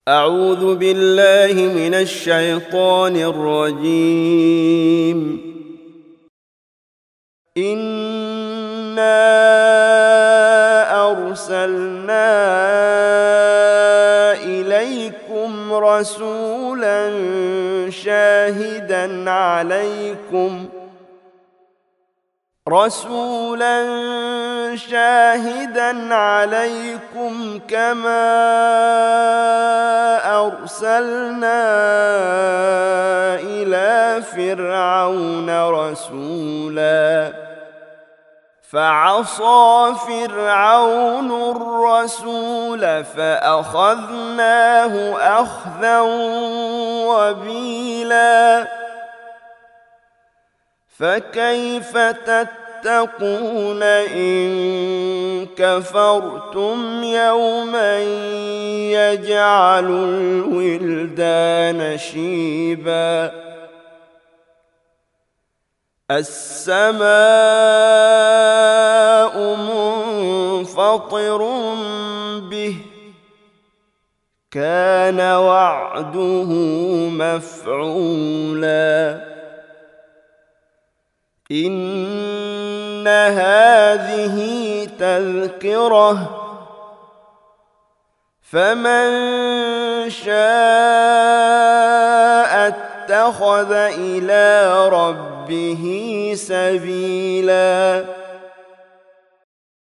أعوذ بالله من الشيطان الرجيم. إنا أرسلنا إليكم رسولا شاهدا عليكم كما أرسلنا إلى فرعون رسولا فعصى فرعون الرسول فأخذناه أخذا وبيلا فكيف تتقون إن كفرتم يوما يجعل الولدان شيبا السماء منفطر به كان وعده مفعولا إن هذه تذكرة فمن شاء اتخذ إلى ربه سبيلا